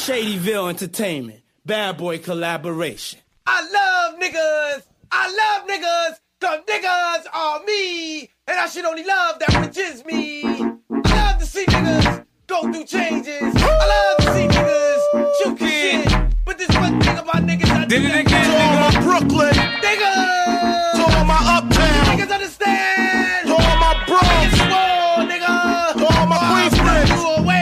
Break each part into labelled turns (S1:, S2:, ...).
S1: Shadyville Entertainment, Bad Boy collaboration.
S2: I love niggas, cause niggas are me, and I should only love that when it is me. I love to see niggas go through changes. I love to see niggas shoot shit. But this one thing about niggas, I did it again,
S3: to all my Brooklyn
S2: niggas,
S3: to all my Uptown,
S2: niggas understand,
S3: to all my Bronx,
S2: nigga,
S3: to all my Queensbridge.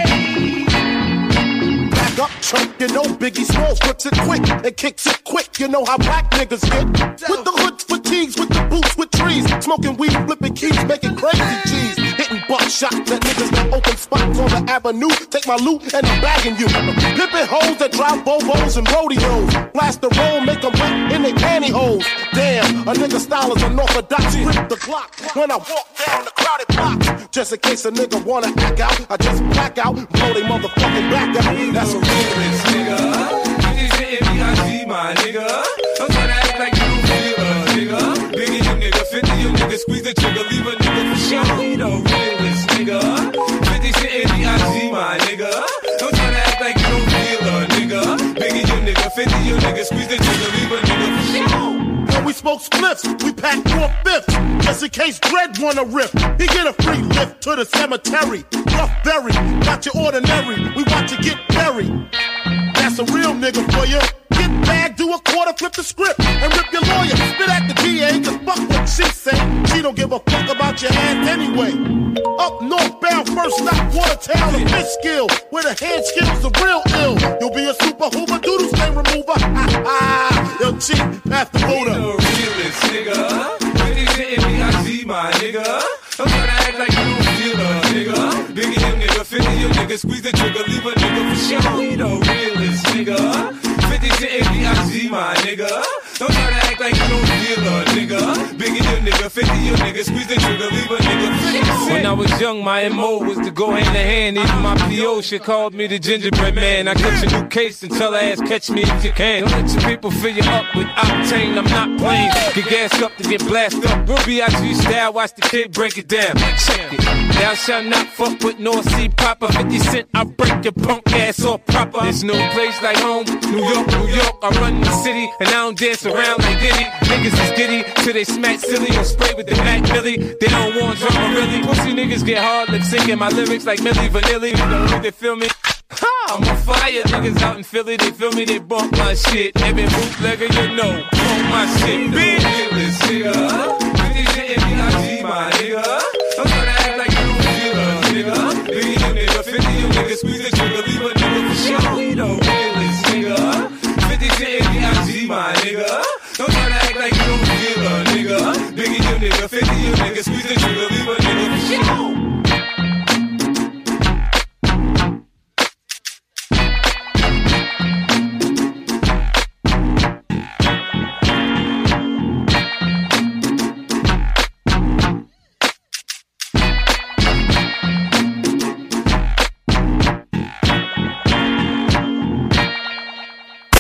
S3: Back up, chump, you know Biggie Smalls grips it quick and kicks it quick. You know how black niggas get with the hood fatigues, with the boots, with trees, smoking weed, flipping keys, making crazy cheese, hitting buckshot that niggas that open spots on the avenue. Take my loot and I'm bagging you. Pimpin' hoes that drive Bobos and rodeos, blast the roll, make them wet in their pantyhose. Damn, a nigga style is unorthodox. Grip the clock when I walk down the crowded block. Just in case a nigga wanna act out, I just black out, blow they motherfucking back out. That's a realist, nigga.
S4: You say M.E.I.G. my nigga. I'm tryna act like you don't feel us, nigga. Biggie, you nigga, 50, you nigga, squeeze the trigger, leave a nigga for sure. You the realist, nigga. 50 say M.E.I.G. my nigga. I'm tryna act like you don't feel us, nigga. Biggie, you nigga, 50, you nigga, squeeze the trigger, leave a nigga for sure.
S3: When we smoke spliffs, we pack 4/5, just in case Dread wanna rip. He get a free lift to the cemetery. Rough berry, not your ordinary. We want to get buried. That's a real nigga for you. Get bagged, do a quarter, flip the script, and rip your lawyer. Spit at the DA, cause fuck what she say. She don't give a fuck about your ass anyway. Up northbound, first stop, Watertown, a fish skill, where the hand skills are real ill. You'll be a super hoover, doodle stain remover. Ha ha, yo cheap, pass the voter.
S4: You the realest, nigga. 50 say M.E.I.G. my nigga. I'm tryna act like you don't feel us, nigga. Biggie, you nigga, 50, you nigga, squeeze the trigger, leave a nigga for sure. You the realest, nigga. 50 say M.E.I.G. my nigga. Don't try to act like you don't feel us, nigga. Biggie, you nigga, 50, you nigga, squeeze the trigger, leave a nigga for sure.
S5: When I was young, my MO was to go hand in hand. Even my PO, she called me the gingerbread man. I catch a new case and tell her ass, catch me if you can. Don't let your people fill you up with octane, I'm not playing. Get gassed up to get blasted up. Real B.I.G. style, watch the kid break it down. Check it. Thou shalt not fuck with North Sea Papa. 50 Cent, I break your punk ass off proper. There's no place like home. New York, New York, I run the city. And I don't dance around like Diddy. Niggas is giddy till they smack silly or spray with the Mac Millie. They don't want drama really. Pussy niggas get hard lip syncing my lyrics like Milli Vanilli. You know they feel me? I'm on fire, niggas out in Philly, they feel me, they bump my shit. Every bootlegger you know, bump my shit, bitch.
S4: Realest, nigga. 50 say M.E.I.G. my nigga. I'm tryna act like you don't feel us, nigga. Biggie, you nigga, 50, you nigga, squeeze the trigger, leave a nigga for sure. You the realest, nigga. 50 say M.E.I.G. my nigga. Don't tryna act like you don't feel us, nigga. Biggie, you nigga, 50, you nigga, squeeze the trigger, leave a nigga.